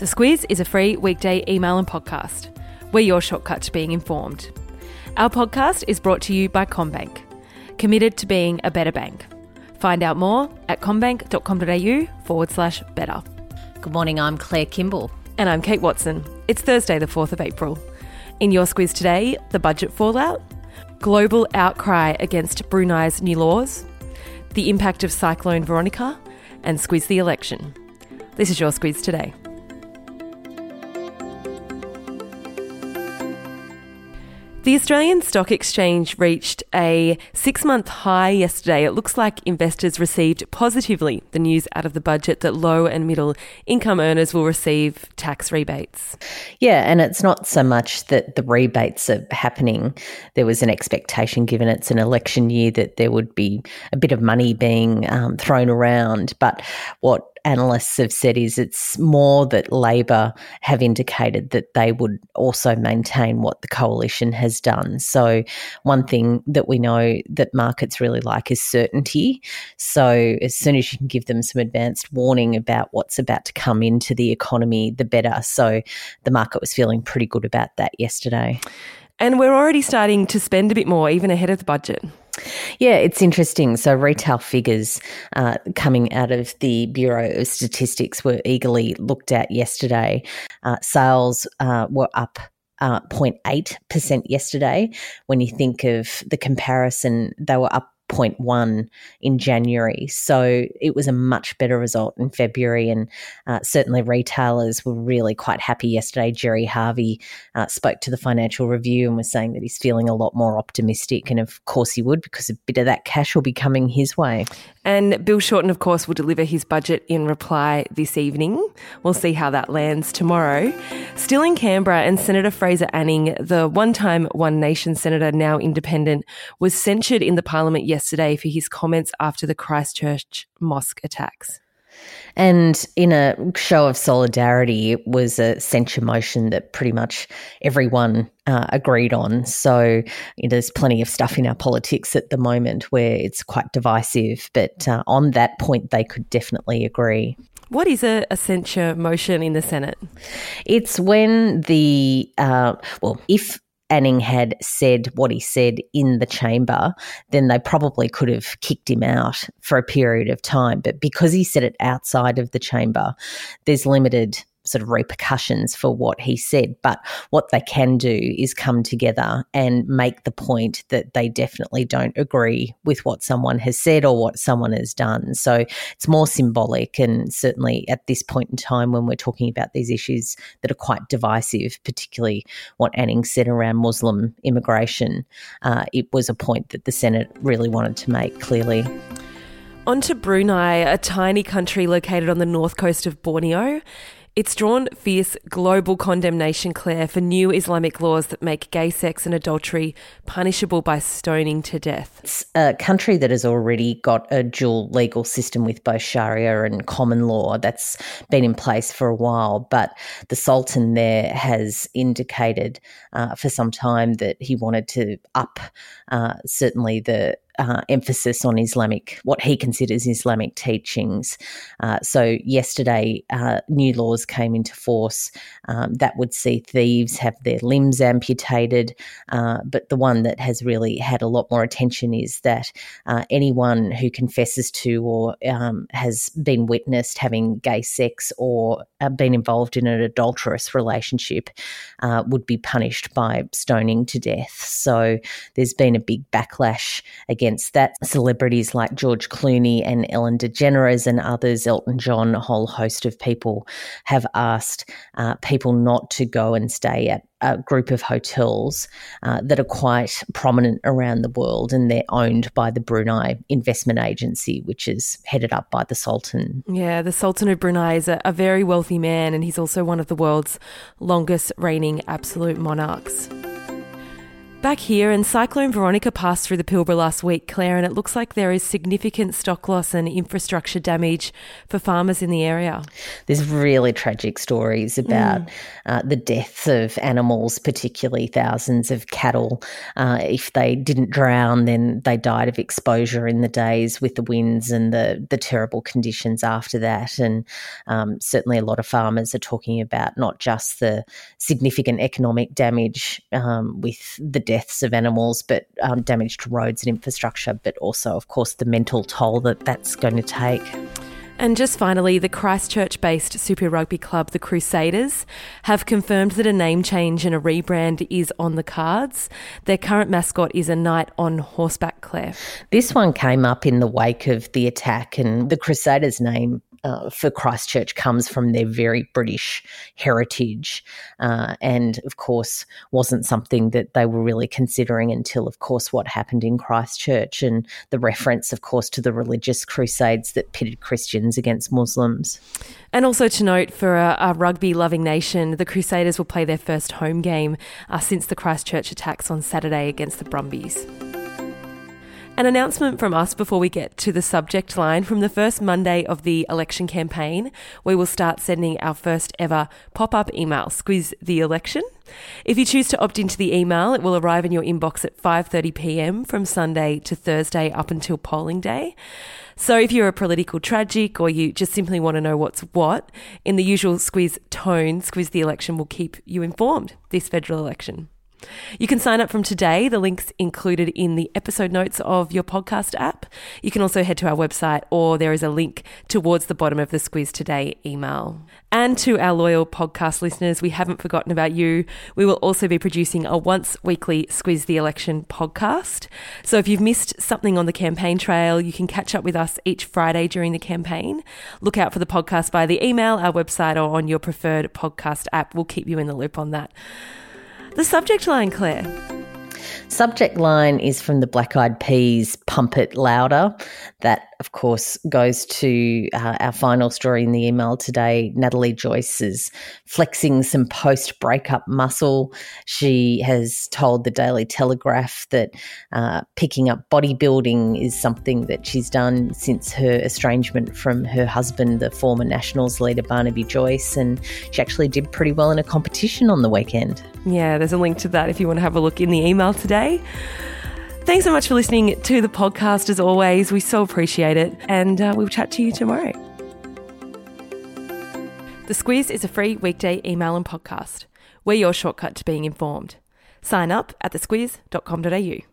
The Squiz is a free weekday email and podcast. We're your shortcut to being informed. Our podcast is brought to you by CommBank, committed to being a better bank. Find out more at commbank.com.au/better. Good morning, I'm Claire Kimball. And I'm Kate Watson. It's Thursday, the 4th of April. In your Squiz today, the budget fallout, global outcry against Brunei's new laws, the impact of Cyclone Veronica, and Squiz the election. This is your Squiz today. The Australian Stock Exchange reached a 6-month high yesterday. It looks like investors received positively the news out of the budget that low and middle income earners will receive tax rebates. Yeah, and it's not so much that the rebates are happening. There was an expectation, given it's an election year, that there would be a bit of money being thrown around. But what analysts have said is it's more that Labor have indicated that they would also maintain what the coalition has done. So one thing that we know that markets really like is certainty. So as soon as you can give them some advanced warning about what's about to come into the economy, the better. So the market was feeling pretty good about that yesterday. And we're already starting to spend a bit more, even ahead of the budget. Yeah, it's interesting. So retail figures coming out of the Bureau of Statistics were eagerly looked at yesterday. Sales were up 0.8% yesterday. When you think of the comparison, they were up 0.1 in January. So it was a much better result in February, and certainly retailers were really quite happy yesterday. Gerry Harvey spoke to the Financial Review and was saying that he's feeling a lot more optimistic, and of course he would, because a bit of that cash will be coming his way. And Bill Shorten, of course, will deliver his budget in reply this evening. We'll see how that lands tomorrow. Still in Canberra, and Senator Fraser Anning, the one-time One Nation senator, now independent, was censured in the Parliament yesterday for his comments after the Christchurch mosque attacks. And in a show of solidarity, it was a censure motion that pretty much everyone agreed on. So there's plenty of stuff in our politics at the moment where it's quite divisive, but on that point they could definitely agree. What is a censure motion in the Senate? It's when if Anning had said what he said in the chamber, then they probably could have kicked him out for a period of time. But because he said it outside of the chamber, there's limited sort of repercussions for what he said. But what they can do is come together and make the point that they definitely don't agree with what someone has said or what someone has done. So it's more symbolic, and certainly at this point in time when we're talking about these issues that are quite divisive, particularly what Anning said around Muslim immigration, it was a point that the Senate really wanted to make clearly. On to Brunei, a tiny country located on the north coast of Borneo. It's drawn fierce global condemnation, Claire, for new Islamic laws that make gay sex and adultery punishable by stoning to death. It's a country that has already got a dual legal system with both Sharia and common law that's been in place for a while, but the Sultan there has indicated for some time that he wanted to up certainly the emphasis on what he considers Islamic teachings. So yesterday, new laws came into force that would see thieves have their limbs amputated. But the one that has really had a lot more attention is that anyone who confesses to or has been witnessed having gay sex or been involved in an adulterous relationship would be punished by stoning to death. So there's been a big backlash against that. Celebrities like George Clooney and Ellen DeGeneres and others, Elton John, a whole host of people have asked people not to go and stay at a group of hotels that are quite prominent around the world, and they're owned by the Brunei Investment Agency, which is headed up by the Sultan. Yeah, the Sultan of Brunei is a very wealthy man, and he's also one of the world's longest reigning absolute monarchs. Back here, and Cyclone Veronica passed through the Pilbara last week, Claire, and it looks like there is significant stock loss and infrastructure damage for farmers in the area. There's really tragic stories about the deaths of animals, particularly thousands of cattle. If they didn't drown, then they died of exposure in the days with the winds and the terrible conditions after that. And certainly a lot of farmers are talking about not just the significant economic damage with the deaths of animals, but damage to roads and infrastructure, but also, of course, the mental toll that's going to take. And just finally, the Christchurch-based Super Rugby club, the Crusaders, have confirmed that a name change and a rebrand is on the cards. Their current mascot is a knight on horseback, Claire. This one came up in the wake of the attack, and the Crusaders name for Christchurch comes from their very British heritage, and of course wasn't something that they were really considering until, of course, what happened in Christchurch, and the reference, of course, to the religious crusades that pitted Christians against Muslims. And also to note, for a rugby-loving nation, the Crusaders will play their first home game since the Christchurch attacks on Saturday against the Brumbies. An announcement from us before we get to the subject line. From the first Monday of the election campaign, we will start sending our first ever pop-up email, Squiz the Election. If you choose to opt into the email, it will arrive in your inbox at 5:30pm from Sunday to Thursday up until polling day. So if you're a political tragic or you just simply want to know what's what, in the usual Squiz tone, Squiz the Election will keep you informed this federal election. You can sign up from today. The link's included in the episode notes of your podcast app. You can also head to our website, or there is a link towards the bottom of the Squiz Today email. And to our loyal podcast listeners, we haven't forgotten about you. We will also be producing a once-weekly Squiz the Election podcast. So if you've missed something on the campaign trail, you can catch up with us each Friday during the campaign. Look out for the podcast via the email, our website, or on your preferred podcast app. We'll keep you in the loop on that. The subject line, Claire. Subject line is from the Black Eyed Peas' Pump It Louder. That, of course, goes to our final story in the email today. Natalie Joyce is flexing some post-breakup muscle. She has told the Daily Telegraph that picking up bodybuilding is something that she's done since her estrangement from her husband, the former Nationals leader Barnaby Joyce, and she actually did pretty well in a competition on the weekend. Yeah, there's a link to that if you want to have a look in the email today. Thanks so much for listening to the podcast as always. We so appreciate it, and we'll chat to you tomorrow. The Squiz is a free weekday email and podcast. We're your shortcut to being informed. Sign up at thesquiz.com.au.